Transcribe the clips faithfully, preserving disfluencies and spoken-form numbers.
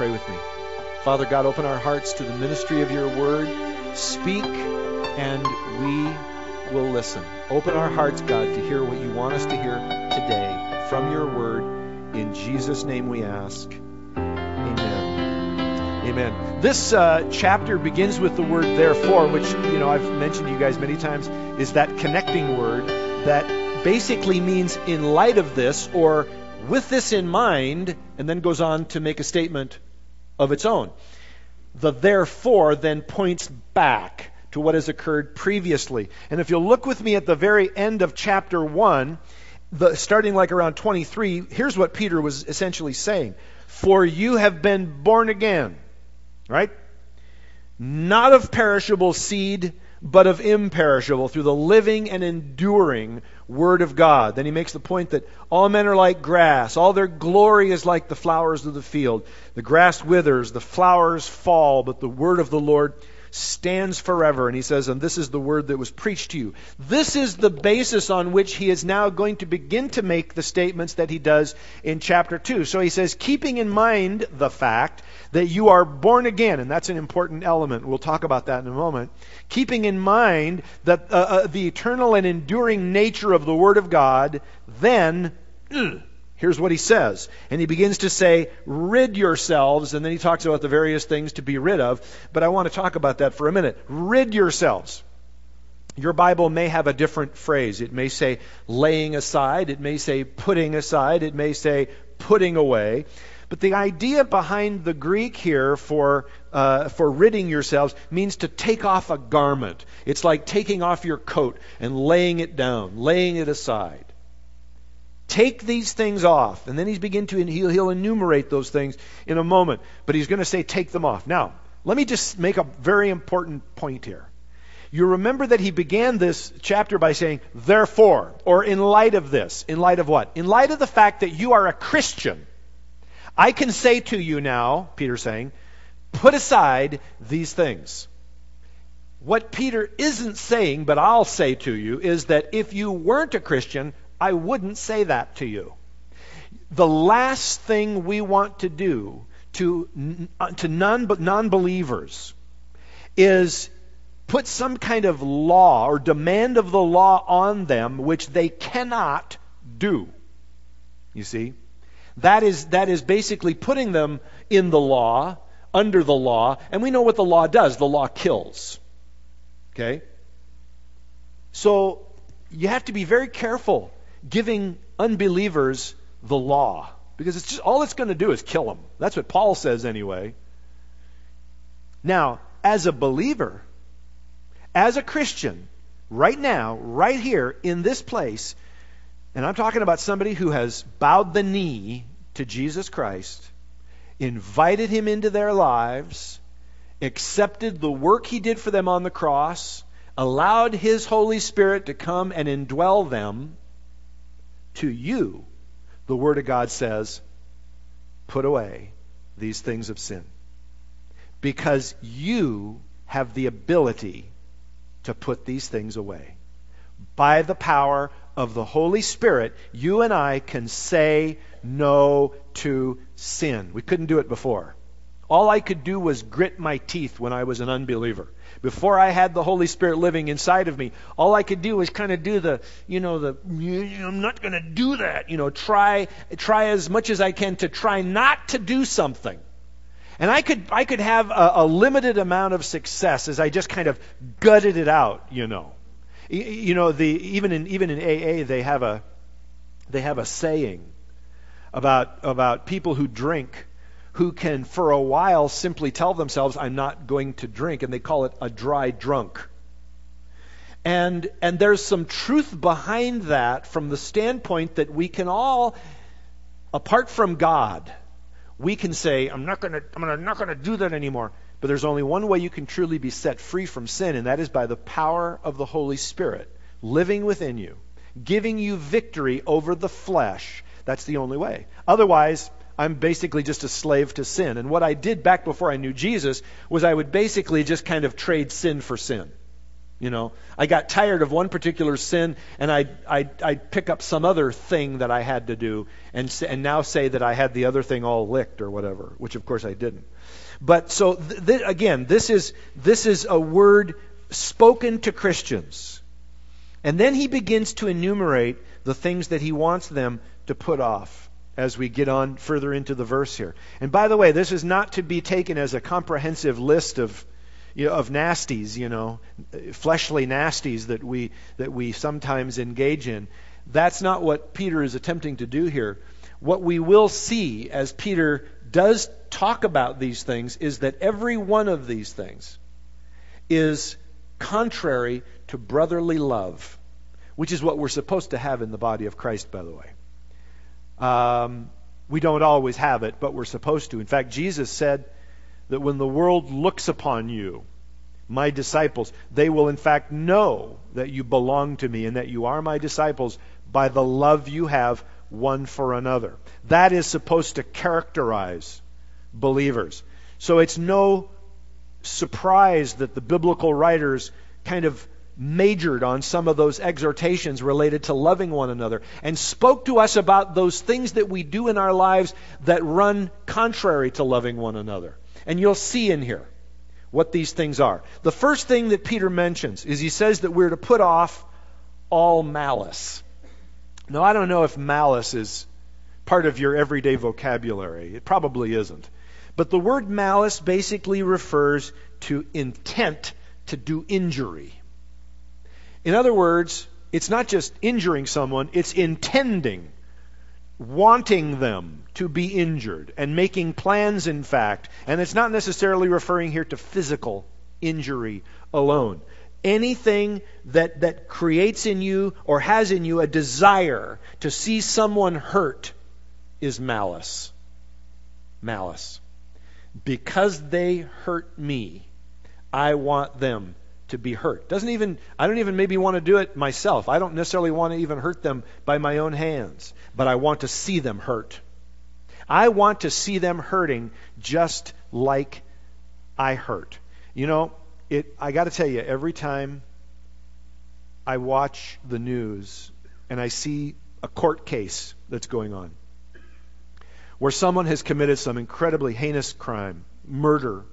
pray with me? Father God, open our hearts to the ministry of your word. Speak, and we will listen. Open our hearts, God, to hear what you want us to hear today from your word. In Jesus' name we ask. Amen. Amen. This uh, chapter begins with the word therefore, which, you know, I've mentioned to you guys many times, is that connecting word that basically means in light of this, or with this in mind, and then goes on to make a statement of its own. The therefore then points back to what has occurred previously. And if you'll look with me at the very end of chapter one, the, starting like around twenty-three, here's what Peter was essentially saying. For you have been born again, right? Not of perishable seed, but of imperishable, through the living and enduring Word of God. Then he makes the point that all men are like grass. All their glory is like the flowers of the field. The grass withers, the flowers fall, but the word of the Lord stands forever. And he says, and this is the word that was preached to you. This is the basis on which he is now going to begin to make the statements that he does in chapter two. So he says, keeping in mind the fact that you are born again, and that's an important element. We'll talk about that in a moment. Keeping in mind that uh, uh, the eternal and enduring nature of the Word of God, then, ugh, here's what he says. And he begins to say, rid yourselves, and then he talks about the various things to be rid of. But I want to talk about that for a minute. Rid yourselves. Your Bible may have a different phrase. It may say laying aside. It may say putting aside. It may say putting away. But the idea behind the Greek here for uh, for ridding yourselves means to take off a garment. It's like taking off your coat and laying it down, laying it aside. Take these things off. And then he's begin to he'll, he'll enumerate those things in a moment. But he's going to say take them off. Now, let me just make a very important point here. You remember that he began this chapter by saying, therefore, or in light of this. In light of what? In light of the fact that you are a Christian. I can say to you now, Peter's saying, put aside these things. What Peter isn't saying, but I'll say to you, is that if you weren't a Christian, I wouldn't say that to you. The last thing we want to do to, to non, non-believers is put some kind of law or demand of the law on them which they cannot do. You see? That is, that is basically putting them in the law, under the law, and we know what the law does. The law kills. Okay? So you have to be very careful giving unbelievers the law, because it's just, all it's going to do is kill them. That's what Paul says anyway. Now, as a believer, as a Christian, right now, right here in this place, and I'm talking about somebody who has bowed the knee to Jesus Christ, invited him into their lives, accepted the work he did for them on the cross, allowed his Holy Spirit to come and indwell them. To you, the Word of God says, put away these things of sin. Because you have the ability to put these things away. By the power of the Holy Spirit, you and I can say no to sin. We couldn't do it before. All I could do was grit my teeth when I was an unbeliever. Before I had the Holy Spirit living inside of me, all I could do was kind of do the, you know, the, I'm not going to do that. You know, try, try as much as I can to try not to do something. And I could, I could have a, a limited amount of success as I just kind of gutted it out, you know. You know, the even in even in A A they have a they have a saying about about people who drink, who can for a while simply tell themselves, I'm not going to drink, and they call it a dry drunk. And and there's some truth behind that from the standpoint that we can all, apart from God, we can say, I'm not gonna I'm not gonna do that anymore. But there's only one way you can truly be set free from sin, and that is by the power of the Holy Spirit living within you, giving you victory over the flesh. That's the only way. Otherwise, I'm basically just a slave to sin. And what I did back before I knew Jesus was I would basically just kind of trade sin for sin. You know, I got tired of one particular sin, and I'd, I'd, I'd pick up some other thing that I had to do, and say, and now say that I had the other thing all licked or whatever, which of course I didn't. But so th- th- again, this is this is a word spoken to Christians, and then he begins to enumerate the things that he wants them to put off as we get on further into the verse here. And by the way, this is not to be taken as a comprehensive list of You know, of nasties, you know, fleshly nasties that we that we sometimes engage in. That's not what Peter is attempting to do here. What we will see as Peter does talk about these things is that every one of these things is contrary to brotherly love, which is what we're supposed to have in the body of Christ, by the way. Um, we don't always have it, but we're supposed to. In fact, Jesus said that when the world looks upon you, my disciples, they will in fact know that you belong to me and that you are my disciples by the love you have one for another. That is supposed to characterize believers. So it's no surprise that the biblical writers kind of majored on some of those exhortations related to loving one another and spoke to us about those things that we do in our lives that run contrary to loving one another. And you'll see in here what these things are. The first thing that Peter mentions is he says that we're to put off all malice. Now, I don't know if malice is part of your everyday vocabulary. It probably isn't. But the word malice basically refers to intent to do injury. In other words, it's not just injuring someone, it's intending, wanting them to be injured and making plans, in fact. And it's not necessarily referring here to physical injury alone. Anything that, that creates in you or has in you a desire to see someone hurt is malice. Malice. Because they hurt me, I want them to be hurt. Doesn't even I don't even maybe want to do it myself. I don't necessarily want to even hurt them by my own hands, but I want to see them hurt. I want to see them hurting just like I hurt. You know, it I got to tell you, every time I watch the news and I see a court case that's going on where someone has committed some incredibly heinous crime, murder,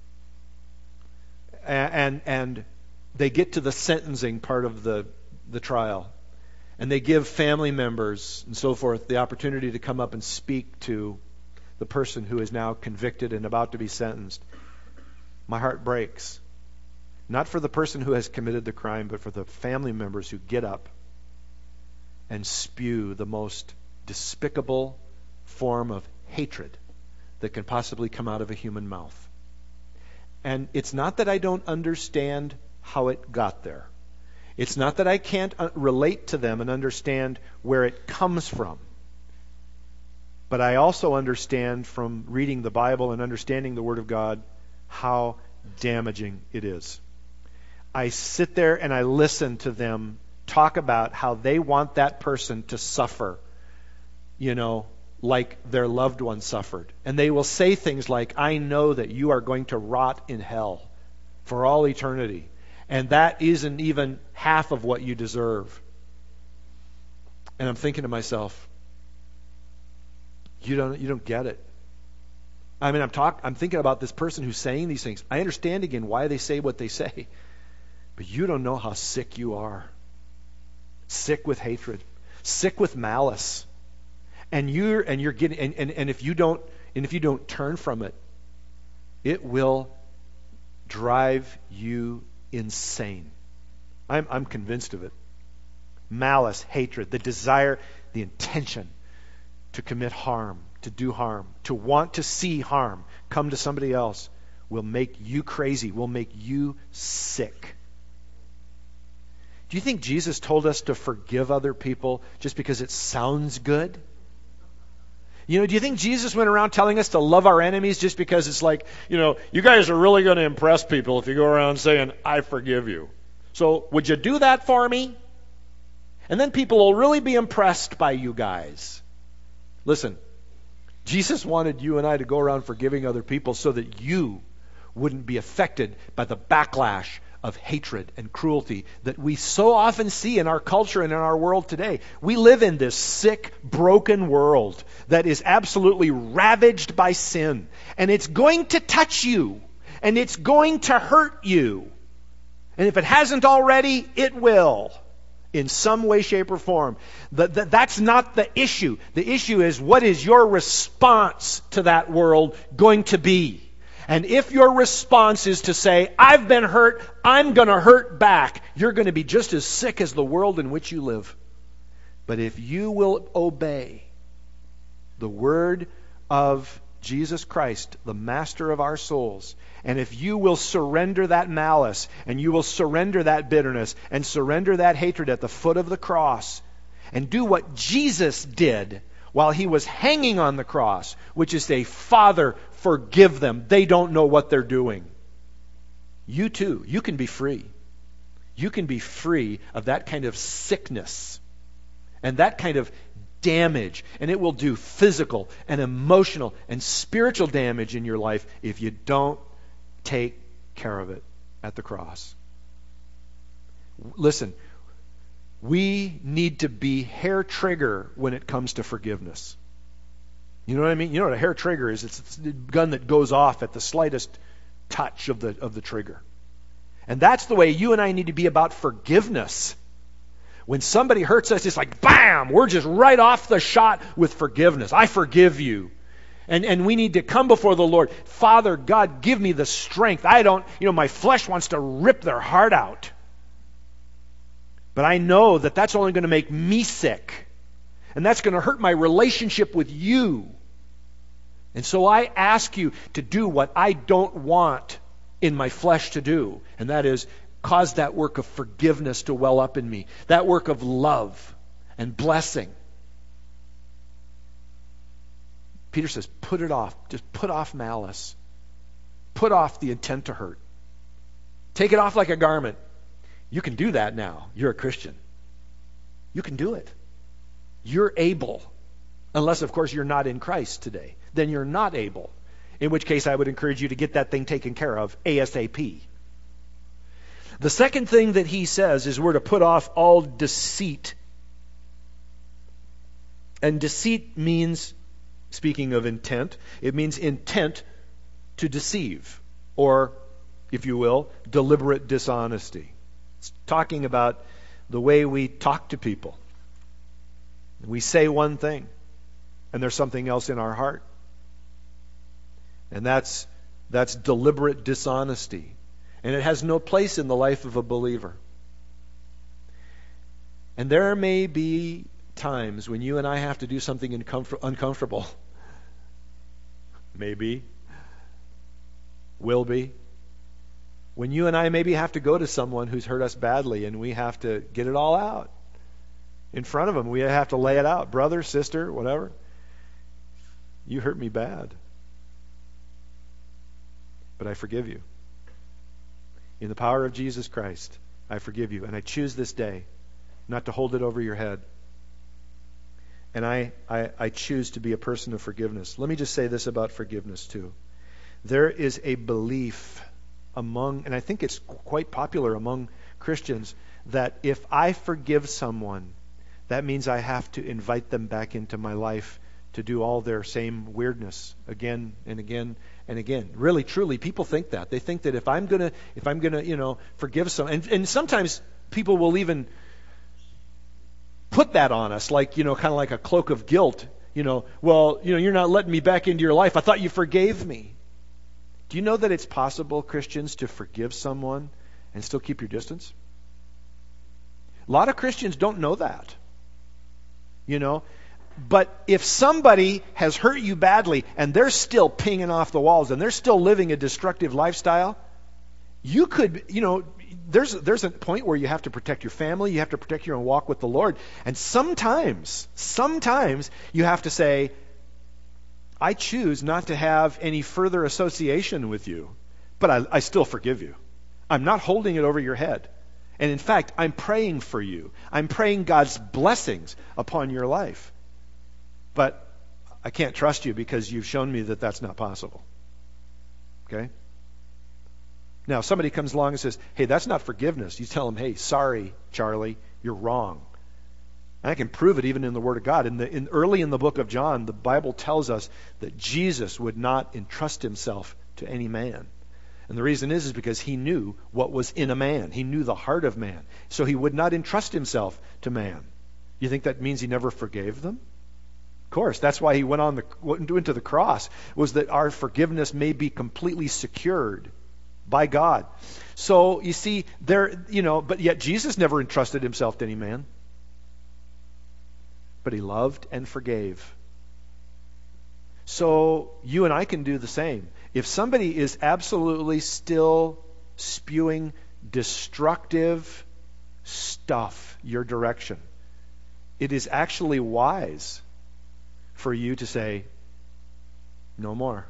and and they get to the sentencing part of the, the trial, and they give family members and so forth the opportunity to come up and speak to the person who is now convicted and about to be sentenced. My heart breaks. Not for the person who has committed the crime, but for the family members who get up and spew the most despicable form of hatred that can possibly come out of a human mouth. And it's not that I don't understand how it got there. It's not that I can't relate to them and understand where it comes from. But I also understand from reading the Bible and understanding the Word of God how damaging it is. I sit there and I listen to them talk about how they want that person to suffer, you know, like their loved one suffered. And they will say things like, I know that you are going to rot in hell for all eternity. And that isn't even half of what you deserve. And I'm thinking to myself, you don't you don't get it. I mean, I'm talk I'm thinking about this person who's saying these things. I understand again why they say what they say. But you don't know how sick you are. Sick with hatred. Sick with malice. And you're and you're getting and, and, and if you don't and if you don't turn from it, it will drive you insane. I'm I'm convinced of it. Malice, hatred, the desire, the intention to commit harm, to do harm, to want to see harm come to somebody else will make you crazy, will make you sick. Do you think Jesus told us to forgive other people just because it sounds good? You know, do you think Jesus went around telling us to love our enemies just because it's like, you know, you guys are really going to impress people if you go around saying, I forgive you. So would you do that for me? And then people will really be impressed by you guys. Listen, Jesus wanted you and I to go around forgiving other people so that you wouldn't be affected by the backlash of hatred and cruelty that we so often see in our culture and in our world today. We live in this sick, broken world that is absolutely ravaged by sin. And it's going to touch you. And it's going to hurt you. And if it hasn't already, it will. In some way, shape, or form. The, the, that's not the issue. The issue is, what is your response to that world going to be? And if your response is to say, I've been hurt, I'm going to hurt back, you're going to be just as sick as the world in which you live. But if you will obey the word of Jesus Christ, the master of our souls, and if you will surrender that malice, and you will surrender that bitterness, and surrender that hatred at the foot of the cross, and do what Jesus did while he was hanging on the cross, which is say, Father, forgive them. They don't know what they're doing. You too, you can be free. You can be free of that kind of sickness and that kind of damage. And it will do physical and emotional and spiritual damage in your life if you don't take care of it at the cross. Listen, we need to be hair trigger when it comes to forgiveness. You know what I mean? You know what a hair trigger is? It's, it's a gun that goes off at the slightest touch of the of the trigger. And that's the way you and I need to be about forgiveness. When somebody hurts us, it's like, bam! We're just right off the shot with forgiveness. I forgive you. And and we need to come before the Lord. Father, God, give me the strength. I don't, you know, my flesh wants to rip their heart out. But I know that that's only going to make me sick. And that's going to hurt my relationship with you. And so I ask you to do what I don't want in my flesh to do. And that is cause that work of forgiveness to well up in me. That work of love and blessing. Peter says, put it off. Just put off malice. Put off the intent to hurt. Take it off like a garment. You can do that now. You're a Christian. You can do it. You're able. Unless, of course, you're not in Christ today. Then you're not able. In which case, I would encourage you to get that thing taken care of ASAP. The second thing that he says is we're to put off all deceit. And deceit means, speaking of intent, it means intent to deceive. Or, if you will, deliberate dishonesty. It's talking about the way we talk to people. We say one thing, and there's something else in our heart. And that's that's deliberate dishonesty. And it has no place in the life of a believer. And there may be times when you and I have to do something uncomfort- uncomfortable. Maybe. Will be. When you and I maybe have to go to someone who's hurt us badly and we have to get it all out. In front of them, we have to lay it out. Brother, sister, whatever. You hurt me bad. But I forgive you. In the power of Jesus Christ, I forgive you. And I choose this day not to hold it over your head. And I, I, I choose to be a person of forgiveness. Let me just say this about forgiveness too. There is a belief among, and I think it's quite popular among Christians, that if I forgive someone, that means I have to invite them back into my life to do all their same weirdness again and again and again. Really, truly, people think that. They think that if I'm gonna, if I'm gonna, you know, forgive someone, and, and sometimes people will even put that on us, like, you know, kind of like a cloak of guilt. You know, well, you know, you're not letting me back into your life. I thought you forgave me. Do you know that it's possible, Christians, to forgive someone and still keep your distance? A lot of Christians don't know that. You know, but if somebody has hurt you badly and they're still pinging off the walls and they're still living a destructive lifestyle, you could, you know, there's there's a point where you have to protect your family, you have to protect your own walk with the Lord. And sometimes, sometimes you have to say, I choose not to have any further association with you, but I, I still forgive you. I'm not holding it over your head. And in fact, I'm praying for you. I'm praying God's blessings upon your life. But I can't trust you because you've shown me that that's not possible. Okay? Now, if somebody comes along and says, hey, that's not forgiveness, you tell them, hey, sorry, Charlie, you're wrong. And I can prove it even in the Word of God. In the, in, early in the book of John, the Bible tells us that Jesus would not entrust himself to any man. And the reason is, is because he knew what was in a man. He knew the heart of man. So he would not entrust himself to man. You think that means he never forgave them? Of course. That's why he went on the went into the cross, was that our forgiveness may be completely secured by God. So you see, there, you know, but yet Jesus never entrusted himself to any man. But he loved and forgave. So you and I can do the same. If somebody is absolutely still spewing destructive stuff your direction, it is actually wise for you to say, no more.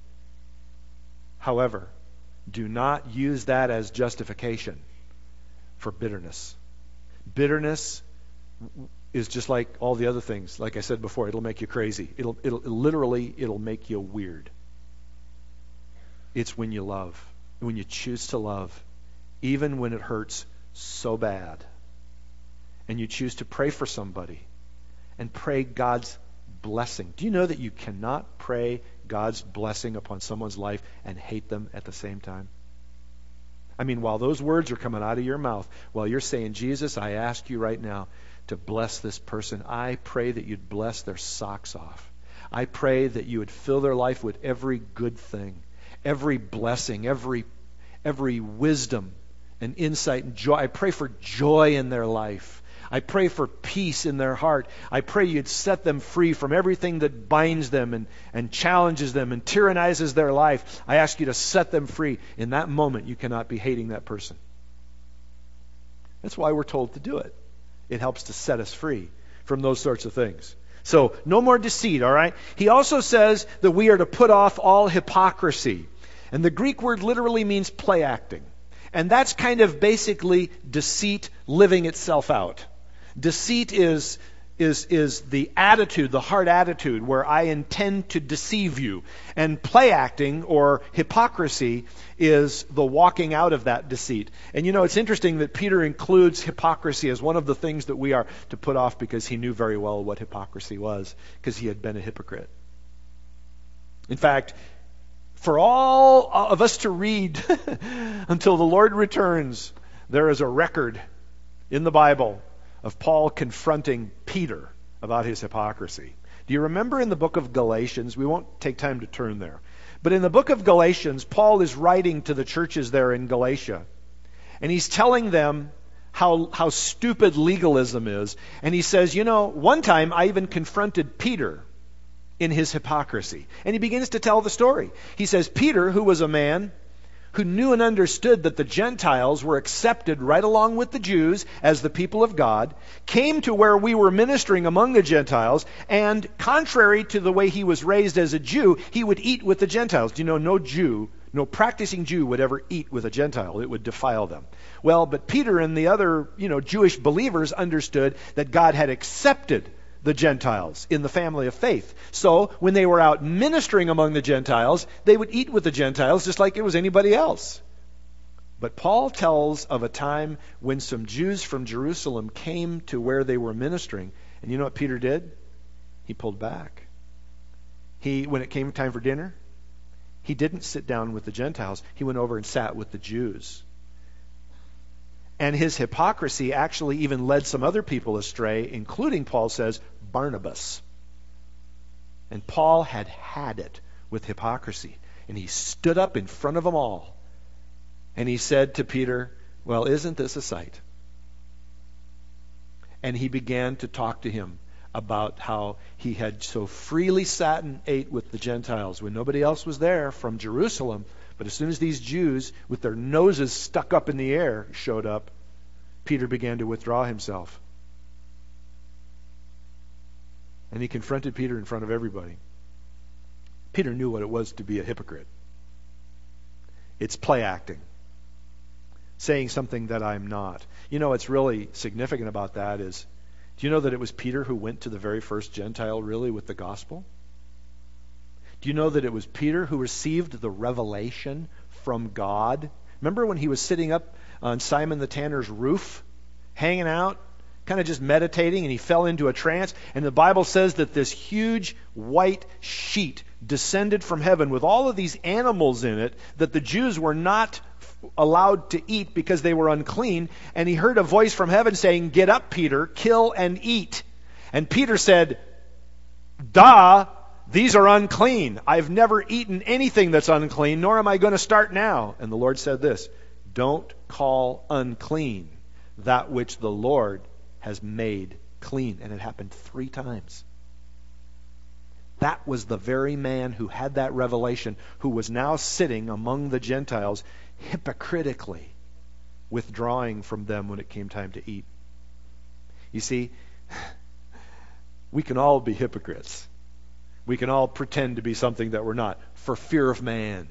However, do not use that as justification for bitterness. Bitterness is just like all the other things. Like I said before, it'll make you crazy. It'll, it'll literally, it'll make you weird. It's when you love, when you choose to love, even when it hurts so bad, and you choose to pray for somebody and pray God's blessing. Do you know that you cannot pray God's blessing upon someone's life and hate them at the same time? I mean, while those words are coming out of your mouth, while you're saying, Jesus, I ask you right now to bless this person, I pray that you'd bless their socks off. I pray that you would fill their life with every good thing, every blessing, every every wisdom and insight and joy. I pray for joy in their life. I pray for peace in their heart. I pray you'd set them free from everything that binds them and, and challenges them and tyrannizes their life. I ask you to set them free. In that moment, you cannot be hating that person. That's why we're told to do it. It helps to set us free from those sorts of things. So, no more deceit, all right? He also says that we are to put off all hypocrisy. And the Greek word literally means play acting. And that's kind of basically deceit living itself out. Deceit is, is, is the attitude, the heart attitude, where I intend to deceive you. And play acting, or hypocrisy, is the walking out of that deceit. And you know, it's interesting that Peter includes hypocrisy as one of the things that we are to put off, because he knew very well what hypocrisy was, because he had been a hypocrite. In fact, for all of us to read until the Lord returns, there is a record in the Bible of Paul confronting Peter about his hypocrisy. Do you remember in the book of Galatians? We won't take time to turn there. But in the book of Galatians, Paul is writing to the churches there in Galatia. And he's telling them how, how stupid legalism is. And he says, you know, one time I even confronted Peter in his hypocrisy. And he begins to tell the story. He says, Peter, who was a man who knew and understood that the Gentiles were accepted right along with the Jews as the people of God, came to where we were ministering among the Gentiles, and contrary to the way he was raised as a Jew, he would eat with the Gentiles. Do you know, no Jew, no practicing Jew would ever eat with a Gentile. It would defile them. Well, but Peter and the other, you know, Jewish believers understood that God had accepted the Gentiles in the family of faith. So when they were out ministering among the Gentiles, they would eat with the Gentiles just like it was anybody else. But Paul tells of a time when some Jews from Jerusalem came to where they were ministering. And you know what Peter did? He pulled back. He, when it came time for dinner, he didn't sit down with the Gentiles. He went over and sat with the Jews. And his hypocrisy actually even led some other people astray, including, Paul says, Barnabas. And Paul had had it with hypocrisy. And he stood up in front of them all. And he said to Peter, well, isn't this a sight? And he began to talk to him about how he had so freely sat and ate with the Gentiles when nobody else was there from Jerusalem. But as soon as these Jews, with their noses stuck up in the air, showed up, Peter began to withdraw himself. And he confronted Peter in front of everybody. Peter knew what it was to be a hypocrite. It's play acting. Saying something that I'm not. You know what's really significant about that is, do you know that it was Peter who went to the very first Gentile really with the gospel? Do you know that it was Peter who received the revelation from God Remember when he was sitting up on Simon the tanner's roof, hanging out, kind of just meditating, and he fell into a trance? And the Bible says that this huge white sheet descended from heaven with all of these animals in it that the Jews were not allowed to eat because they were unclean. And he heard a voice from heaven saying, "Get up, Peter, kill and eat." And Peter said, "Duh, these are unclean. I've never eaten anything that's unclean, nor am I going to start now." And the Lord said this, "Don't call unclean that which the Lord has made clean." And it happened three times. That was the very man who had that revelation, who was now sitting among the Gentiles, hypocritically withdrawing from them when it came time to eat. You see, we can all be hypocrites. We can all pretend to be something that we're not for fear of man.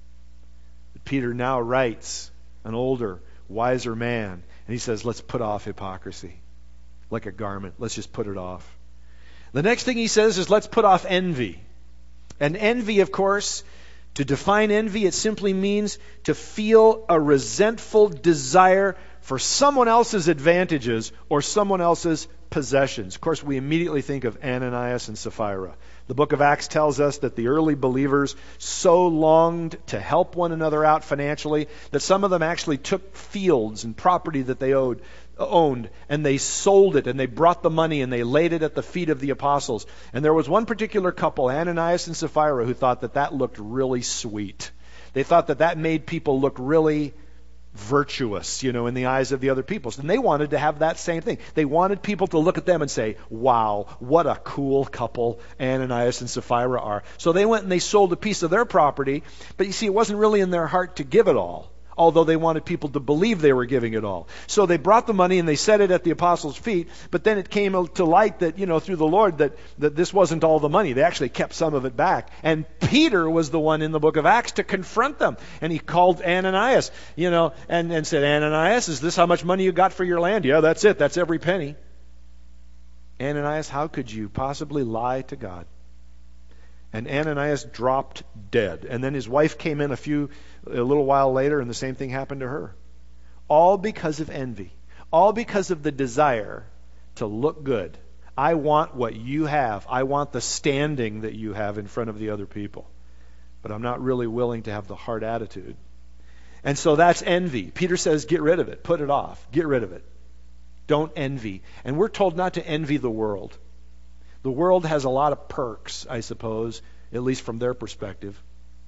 Peter now writes, an older, wiser man, and he says, let's put off hypocrisy like a garment. Let's just put it off. The next thing he says is let's put off envy. And envy, of course, to define envy, it simply means to feel a resentful desire for someone else's advantages or someone else's possessions. Of course, we immediately think of Ananias and Sapphira. The book of Acts tells us that the early believers so longed to help one another out financially that some of them actually took fields and property that they owed, owned and they sold it, and they brought the money and they laid it at the feet of the apostles. And there was one particular couple, Ananias and Sapphira, who thought that that looked really sweet. They thought that that made people look really virtuous, you know, in the eyes of the other people. And they wanted to have that same thing. They wanted people to look at them and say, wow, what a cool couple Ananias and Sapphira are. So they went and they sold a piece of their property, but you see, it wasn't really in their heart to give it all, although they wanted people to believe they were giving it all. So they brought the money and they set it at the apostles' feet, but then it came to light that, you know, through the Lord, that, that this wasn't all the money. They actually kept some of it back. And Peter was the one in the book of Acts to confront them. And he called Ananias, you know, and, and said, Ananias, is this how much money you got for your land? Yeah, that's it. That's every penny. Ananias, how could you possibly lie to God? And Ananias dropped dead. And then his wife came in a few, a little while later, and the same thing happened to her. All because of envy. All because of the desire to look good. I want what you have. I want the standing that you have in front of the other people. But I'm not really willing to have the hard attitude. And so that's envy. Peter says, get rid of it. Put it off. Get rid of it. Don't envy. And we're told not to envy the world. The world has a lot of perks, I suppose, at least from their perspective.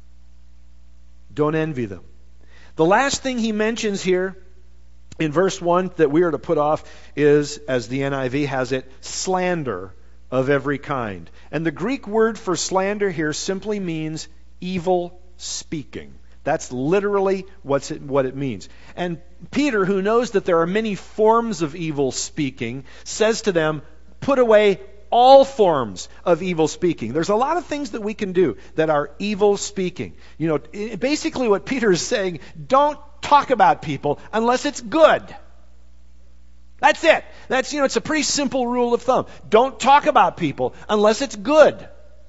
Don't envy them. The last thing he mentions here in verse one that we are to put off is, as the N I V has it, slander of every kind. And the Greek word for slander here simply means evil speaking. That's literally what's it, what it means. And Peter, who knows that there are many forms of evil speaking, says to them, put away all forms of evil speaking. There's a lot of things that we can do that are evil speaking. You know, basically what Peter is saying, don't talk about people unless it's good. That's it. That's, you know, it's a pretty simple rule of thumb. Don't talk about people unless it's good.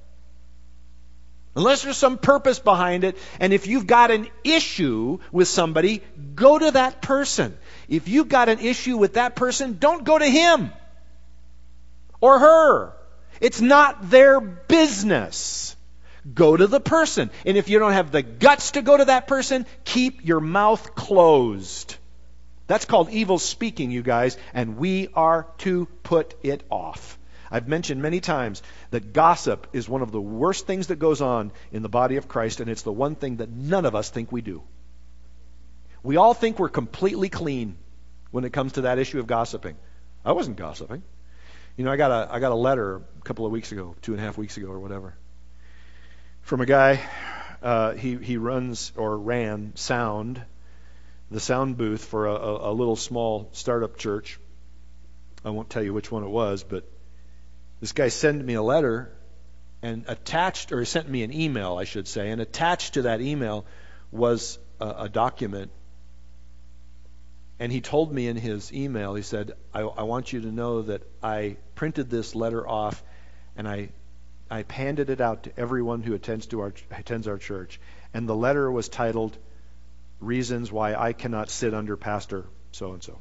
Unless there's some purpose behind it. And if you've got an issue with somebody, go to that person. If you've got an issue with that person, don't go to him or her. It's not their business. Go to the person. And if you don't have the guts to go to that person, keep your mouth closed. That's called evil speaking, you guys, and we are to put it off. I've mentioned many times that gossip is one of the worst things that goes on in the body of Christ, and it's the one thing that none of us think we do. We all think we're completely clean when it comes to that issue of gossiping. I wasn't gossiping. You know, I got a I got a letter a couple of weeks ago, two and a half weeks ago or whatever, from a guy. Uh, he he runs or ran sound, the sound booth for a, a, a little small startup church. I won't tell you which one it was, but this guy sent me a letter and attached, or he sent me an email, I should say, and attached to that email was a, a document. And he told me in his email, he said, I, I want you to know that I printed this letter off and I I handed it out to everyone who attends to our attends our church. And the letter was titled, reasons why I cannot sit under Pastor so-and-so.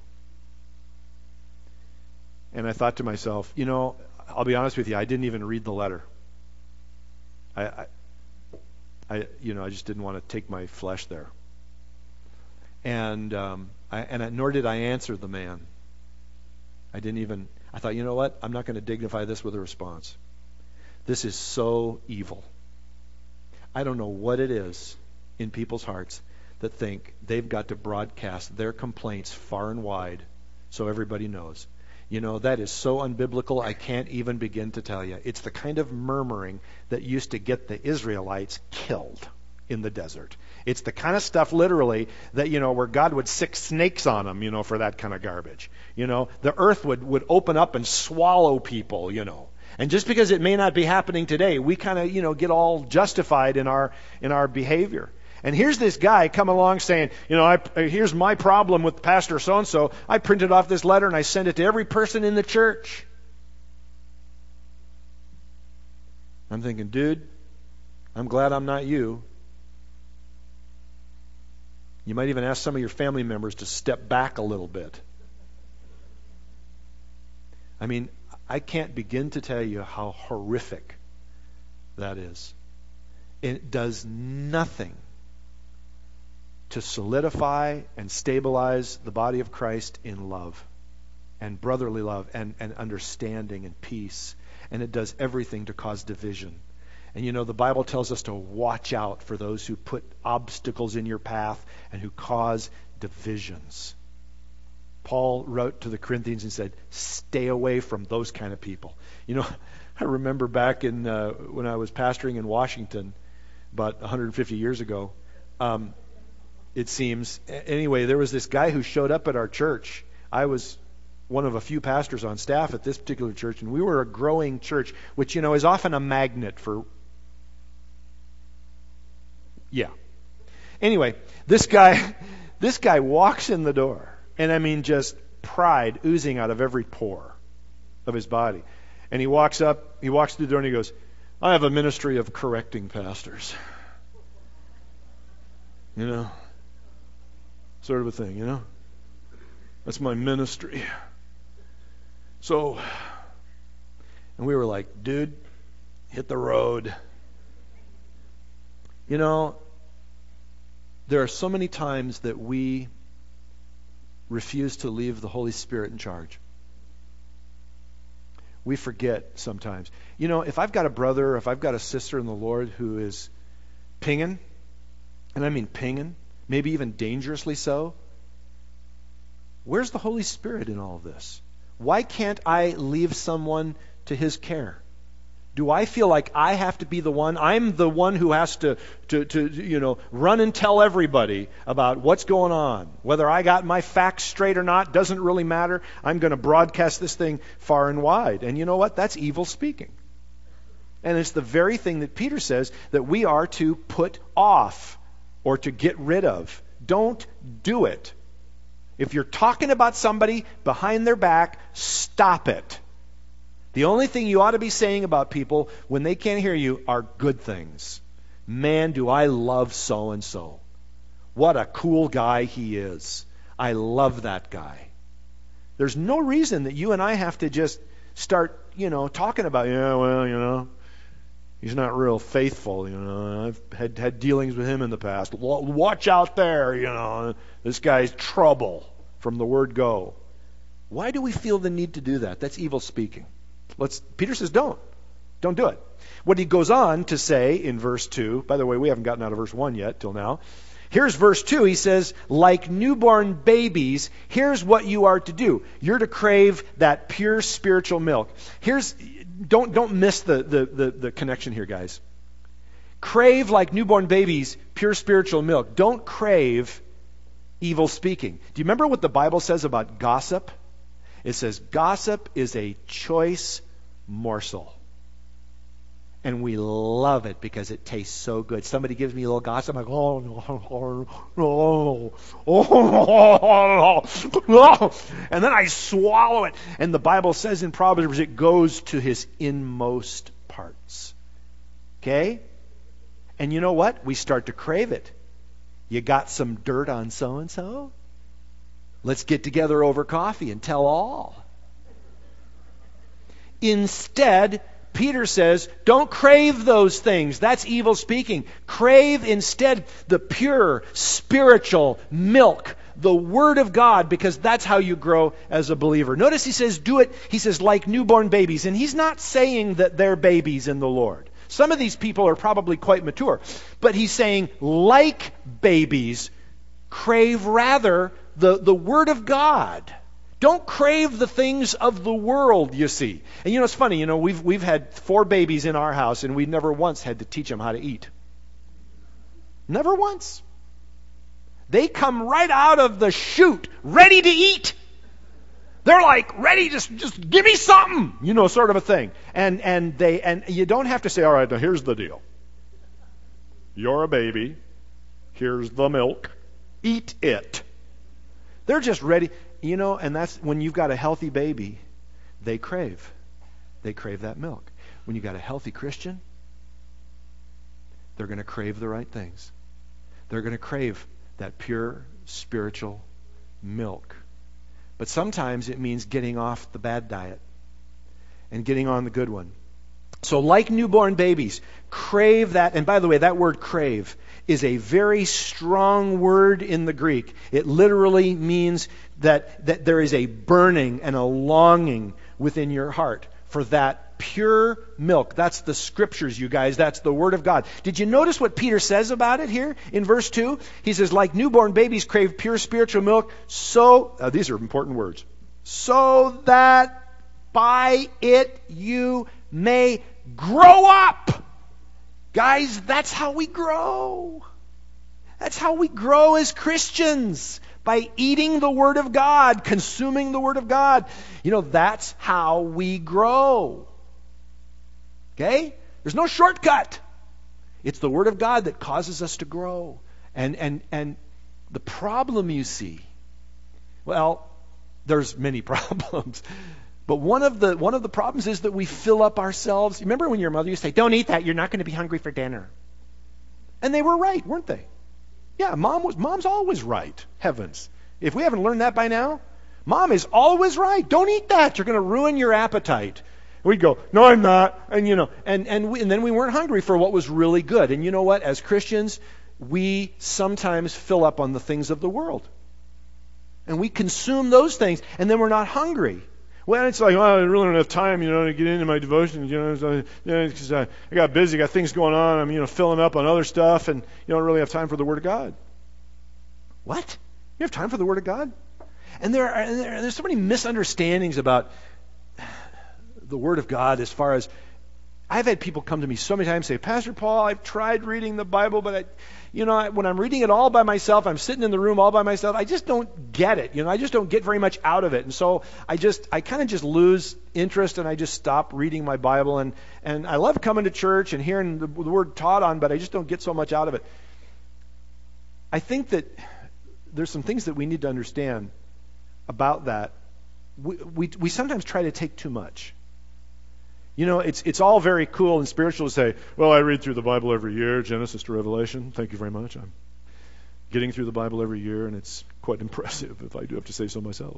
And I thought to myself, you know, I'll be honest with you, I didn't even read the letter. I, I, I you know, I just didn't want to take my flesh there. And um, I, and I, nor did I answer the man. I didn't even, I thought, you know what? I'm not going to dignify this with a response. This is so evil. I don't know what it is in people's hearts that think they've got to broadcast their complaints far and wide so everybody knows. You know, that is so unbiblical, I can't even begin to tell you. It's the kind of murmuring that used to get the Israelites killed in the desert. It's the kind of stuff, literally, that, you know, where God would sick snakes on them, you know, for that kind of garbage. You know, the earth would, would open up and swallow people, you know. And just because it may not be happening today, we kind of, you know, get all justified in our in our behavior. And here's this guy come along saying, you know, I, here's my problem with Pastor so-and-so. I printed off this letter and I sent it to every person in the church. I'm thinking, dude, I'm glad I'm not you. You might even ask some of your family members to step back a little bit. I mean, I can't begin to tell you how horrific that is. It does nothing to solidify and stabilize the body of Christ in love and brotherly love and, and understanding and peace. And it does everything to cause division. And you know, the Bible tells us to watch out for those who put obstacles in your path and who cause divisions. Paul wrote to the Corinthians and said, stay away from those kind of people. You know, I remember back in uh, when I was pastoring in Washington about one hundred fifty years ago, um, it seems. Anyway, there was this guy who showed up at our church. I was one of a few pastors on staff at this particular church, and we were a growing church, which, you know, is often a magnet for... Yeah. Anyway, this guy, this guy walks in the door, and I mean just pride oozing out of every pore of his body. And he walks up, he walks through the door and he goes, I have a ministry of correcting pastors. You know? Sort of a thing, you know? That's my ministry. So, and we were like, dude, hit the road. You know, there are so many times that we refuse to leave the Holy Spirit in charge. We forget sometimes. You know, if I've got a brother, if I've got a sister in the Lord who is pinging, and I mean pinging, maybe even dangerously so, where's the Holy Spirit in all of this? Why can't I leave someone to His care? Do I feel like I have to be the one? I'm the one who has to, to, to, you know, run and tell everybody about what's going on. Whether I got my facts straight or not doesn't really matter. I'm going to broadcast this thing far and wide. And you know what? That's evil speaking. And it's the very thing that Peter says that we are to put off or to get rid of. Don't do it. If you're talking about somebody behind their back, stop it. The only thing you ought to be saying about people when they can't hear you are good things. Man, do I love so-and-so. What a cool guy he is. I love that guy. There's no reason that you and I have to just start, you know, talking about, yeah, well, you know, he's not real faithful, you know. I've had, had dealings with him in the past. Watch out there, you know. This guy's trouble from the word go. Why do we feel the need to do that? That's evil speaking. Let's. Peter says, don't. Don't do it. What he goes on to say in verse two, by the way, we haven't gotten out of verse one yet till now. Here's verse two. He says, like newborn babies, here's what you are to do. You're to crave that pure spiritual milk. Here's, don't, don't miss the, the, the, the connection here, guys. Crave like newborn babies, pure spiritual milk. Don't crave evil speaking. Do you remember what the Bible says about gossip? It says gossip is a choice morsel. And we love it because it tastes so good. Somebody gives me a little gossip, I'm like, oh, no, oh, oh, oh, and then I swallow it. And the Bible says in Proverbs it goes to his inmost parts. Okay? And you know what? We start to crave it. You got some dirt on so-and-so? Let's get together over coffee and tell all. Instead, Peter says, don't crave those things. That's evil speaking. Crave instead the pure, spiritual milk, the Word of God, because that's how you grow as a believer. Notice he says, do it, he says, like newborn babies. And he's not saying that they're babies in the Lord. Some of these people are probably quite mature. But he's saying, like babies, crave rather the, the Word of God. Don't crave the things of the world, you see. And you know, it's funny, you know, we've we've had four babies in our house, and we never once had to teach them how to eat. Never once. They come right out of the chute, ready to eat. They're like, ready, just just give me something, you know, sort of a thing. And and they and you don't have to say, all right, now here's the deal. You're a baby. Here's the milk. Eat it. They're just ready. You know, and that's when you've got a healthy baby, they crave. They crave that milk. When you've got a healthy Christian, they're going to crave the right things. They're going to crave that pure spiritual milk. But sometimes it means getting off the bad diet and getting on the good one. So like newborn babies, crave that. And by the way, that word crave is a very strong word in the Greek. It literally means that, that there is a burning and a longing within your heart for that pure milk. That's the Scriptures, you guys. That's the Word of God. Did you notice what Peter says about it here in verse two? He says, like newborn babies crave pure spiritual milk, so, uh, these are important words, so that by it you may grow up. Guys, that's how we grow. That's how we grow as Christians. By eating the Word of God, consuming the Word of God. You know, that's how we grow. Okay? There's no shortcut. It's the Word of God that causes us to grow. And and and the problem, you see, well, there's many problems. But one of the one of the problems is that we fill up ourselves. Remember when your mother used to say, don't eat that, you're not going to be hungry for dinner. And they were right, weren't they? Yeah, mom was mom's always right. Heavens. If we haven't learned that by now, mom is always right. Don't eat that. You're going to ruin your appetite. We'd go, no, I'm not. And you know, and and, we, and then we weren't hungry for what was really good. And you know what? As Christians, we sometimes fill up on the things of the world. And we consume those things, and then we're not hungry. Well, it's like, well, I really don't have time, you know, to get into my devotions, you know, so, you know, because I, I got busy, got things going on, I'm, you know, filling up on other stuff, and you don't really have time for the Word of God. What? You have time for the Word of God? And there are, there, there's so many misunderstandings about the Word of God as far as, I've had people come to me so many times and say, Pastor Paul, I've tried reading the Bible, but I, you know, I, when I'm reading it all by myself, I'm sitting in the room all by myself, I just don't get it. You know, I just don't get very much out of it. And so I just, I kind of just lose interest and I just stop reading my Bible. And, and I love coming to church and hearing the, the Word taught on, but I just don't get so much out of it. I think that there's some things that we need to understand about that. We, we, we sometimes try to take too much. You know, it's it's all very cool and spiritual to say, well, I read through the Bible every year, Genesis to Revelation. Thank you very much. I'm getting through the Bible every year, and it's quite impressive, if I do have to say so myself.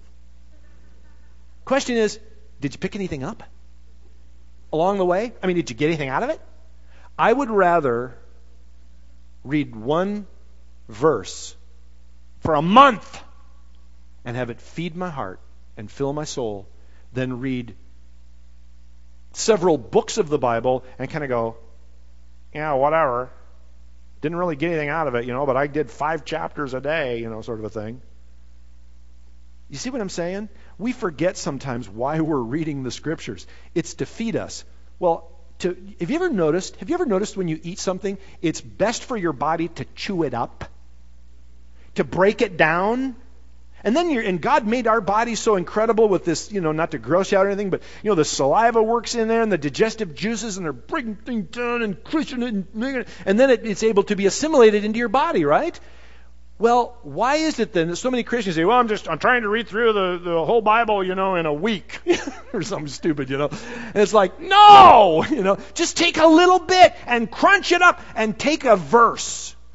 Question is, did you pick anything up along the way? I mean, did you get anything out of it? I would rather read one verse for a month and have it feed my heart and fill my soul than read several books of the Bible and kind of go, yeah, whatever. Didn't really get anything out of it, you know, but I did five chapters a day, you know, sort of a thing. You see what I'm saying? We forget sometimes why we're reading the Scriptures. It's to feed us. Well, to, have you ever noticed, have you ever noticed when you eat something, it's best for your body to chew it up, to break it down? And then you're, and God made our bodies so incredible with this, you know, not to gross you out or anything, but, you know, the saliva works in there and the digestive juices and they're breaking things down and crushing it and making it, and then it, it's able to be assimilated into your body, right? Well, why is it then that so many Christians say, well, I'm just, I'm trying to read through the, the whole Bible, you know, in a week or something stupid, you know? And it's like, no, you know, just take a little bit and crunch it up and take a verse.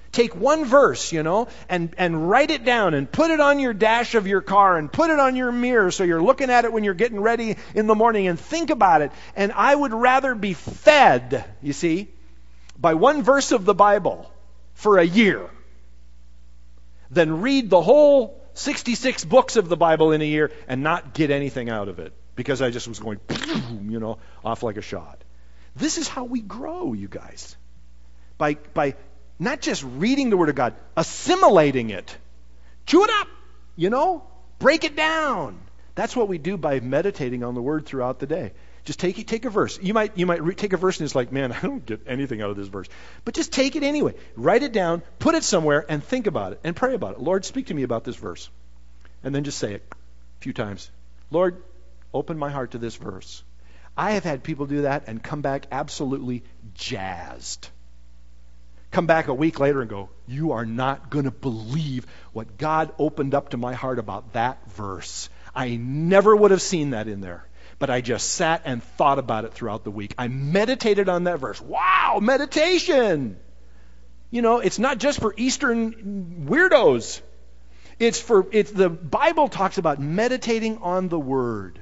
Take one verse, you know, and, and write it down and put it on your dash of your car and put it on your mirror so you're looking at it when you're getting ready in the morning and think about it. And I would rather be fed, you see, by one verse of the Bible for a year than read the whole sixty-six books of the Bible in a year and not get anything out of it because I just was going, you know, off like a shot. This is how we grow, you guys. By, by not just reading the Word of God, assimilating it. Chew it up, you know, break it down. That's what we do by meditating on the Word throughout the day. Just take take a verse. You might you might re- take a verse and it's like, man, I don't get anything out of this verse. But just take it anyway. Write it down, put it somewhere, and think about it and pray about it. Lord, speak to me about this verse. And then just say it a few times. Lord, open my heart to this verse. I have had people do that and come back absolutely jazzed. Come back a week later and go, you are not going to believe what God opened up to my heart about that verse. I never would have seen that in there. But I just sat and thought about it throughout the week. I meditated on that verse. Wow, meditation! You know, it's not just for Eastern weirdos. It's for, it's, the Bible talks about meditating on the Word.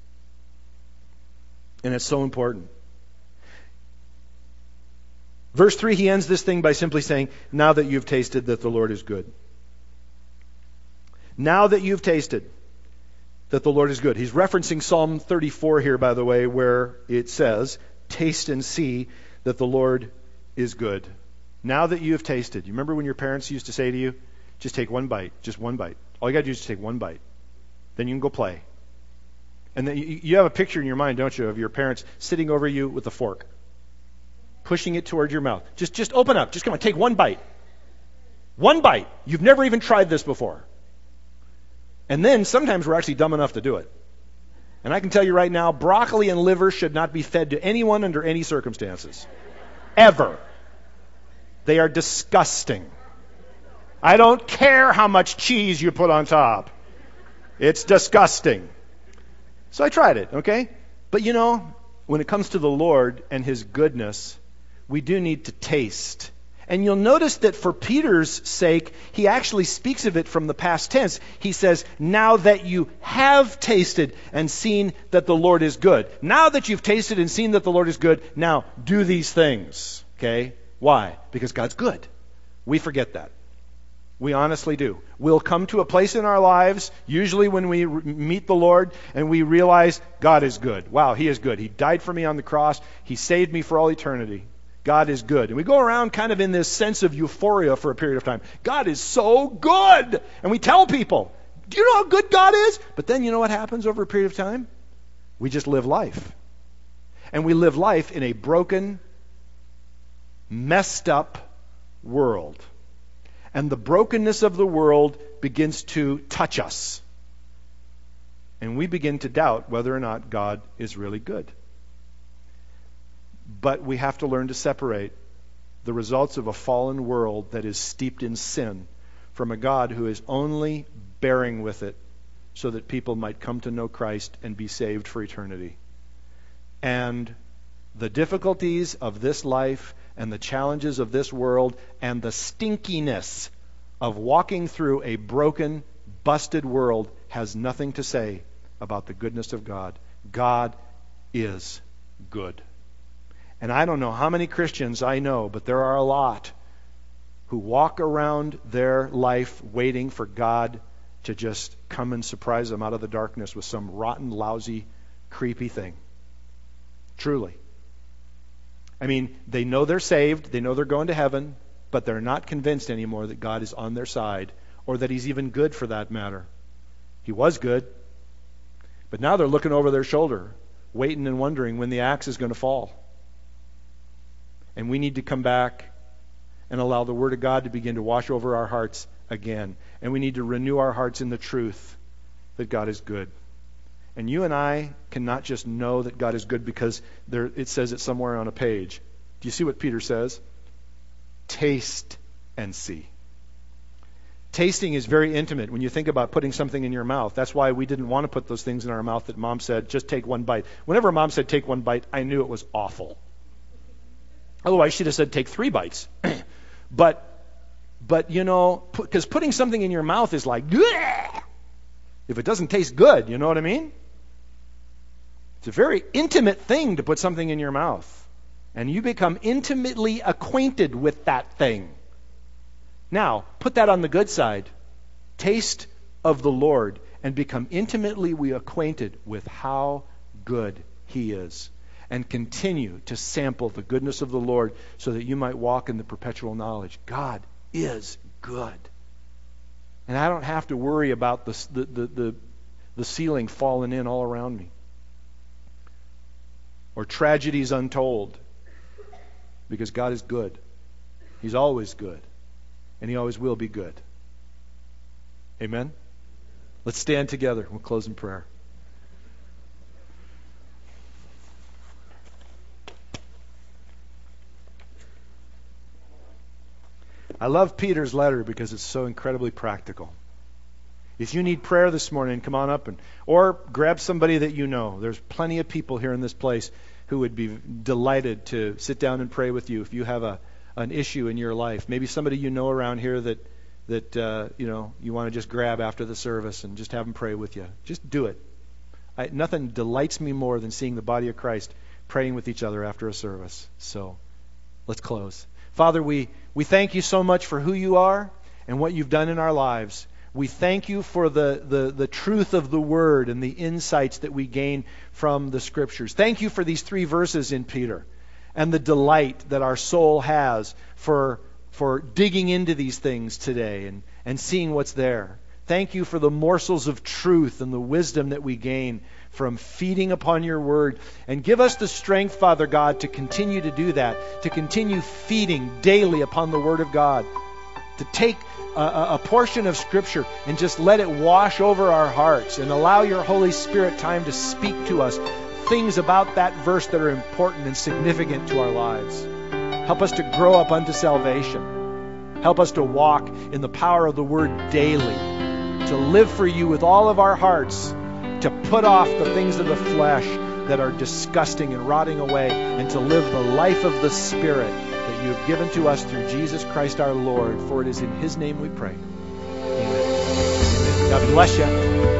And it's so important. Verse three, he ends this thing by simply saying, now that you've tasted that the Lord is good. Now that you've tasted that the Lord is good. He's referencing Psalm thirty-four here, by the way, where it says, taste and see that the Lord is good. Now that you have tasted. You remember when your parents used to say to you, just take one bite, just one bite. All you got to do is take one bite. Then you can go play. And then you, you have a picture in your mind, don't you, of your parents sitting over you with a fork, pushing it toward your mouth. Just, just open up. Just come on, take one bite. One bite. You've never even tried this before. And then sometimes we're actually dumb enough to do it. And I can tell you right now, broccoli and liver should not be fed to anyone under any circumstances. Ever. They are disgusting. I don't care how much cheese you put on top. It's disgusting. So I tried it, okay? But you know, when it comes to the Lord and His goodness, we do need to taste. And you'll notice that for Peter's sake, he actually speaks of it from the past tense. He says, now that you have tasted and seen that the Lord is good. Now that you've tasted and seen that the Lord is good, now do these things. Okay? Why? Because God's good. We forget that. We honestly do. We'll come to a place in our lives, usually when we re- meet the Lord, and we realize God is good. Wow, He is good. He died for me on the cross. He saved me for all eternity. God is good. And we go around kind of in this sense of euphoria for a period of time. God is so good. And we tell people, do you know how good God is? But then you know what happens over a period of time? We just live life. And we live life in a broken, messed up world. And the brokenness of the world begins to touch us. And we begin to doubt whether or not God is really good. But we have to learn to separate the results of a fallen world that is steeped in sin from a God who is only bearing with it so that people might come to know Christ and be saved for eternity. And the difficulties of this life and the challenges of this world and the stinkiness of walking through a broken, busted world has nothing to say about the goodness of God. God is good. And I don't know how many Christians I know, but there are a lot who walk around their life waiting for God to just come and surprise them out of the darkness with some rotten, lousy, creepy thing. Truly. I mean, they know they're saved, they know they're going to heaven, but they're not convinced anymore that God is on their side, or that He's even good for that matter. He was good, but now they're looking over their shoulder, waiting and wondering when the axe is going to fall. And we need to come back and allow the Word of God to begin to wash over our hearts again. And we need to renew our hearts in the truth that God is good. And you and I cannot just know that God is good because there, it says it somewhere on a page. Do you see what Peter says? Taste and see. Tasting is very intimate when you think about putting something in your mouth. That's why we didn't want to put those things in our mouth that Mom said, just take one bite. Whenever Mom said take one bite, I knew it was awful. Otherwise, she'd have said take three bites. But but you know, because putting something in your mouth is like, bleh! If it doesn't taste good, you know what I mean? It's a very intimate thing to put something in your mouth. And you become intimately acquainted with that thing. Now, put that on the good side. Taste of the Lord and become intimately acquainted with how good He is. And continue to sample the goodness of the Lord so that you might walk in the perpetual knowledge. God is good. And I don't have to worry about the, the, the, the, the ceiling falling in all around me. Or tragedies untold. Because God is good. He's always good. And He always will be good. Amen? Let's stand together. We'll close in prayer. I love Peter's letter because it's so incredibly practical. If you need prayer this morning, come on up and or grab somebody that you know. There's plenty of people here in this place who would be delighted to sit down and pray with you if you have a an issue in your life. Maybe somebody you know around here that that uh, you know you want to just grab after the service and just have them pray with you. Just do it. I, nothing delights me more than seeing the body of Christ praying with each other after a service. So let's close. Father, we, we thank you so much for who you are and what you've done in our lives. We thank you for the, the, the truth of the Word and the insights that we gain from the Scriptures. Thank you for these three verses in Peter and the delight that our soul has for, for digging into these things today and, and seeing what's there. Thank you for the morsels of truth and the wisdom that we gain from feeding upon your word. And give us the strength, Father God, to continue to do that, to continue feeding daily upon the word of God, to take a, a portion of Scripture and just let it wash over our hearts and allow your Holy Spirit time to speak to us things about that verse that are important and significant to our lives. Help us to grow up unto salvation. Help us to walk in the power of the word daily, to live for you with all of our hearts, to put off the things of the flesh that are disgusting and rotting away, and to live the life of the Spirit that you have given to us through Jesus Christ our Lord. For it is in His name we pray. Amen. Amen. God bless you.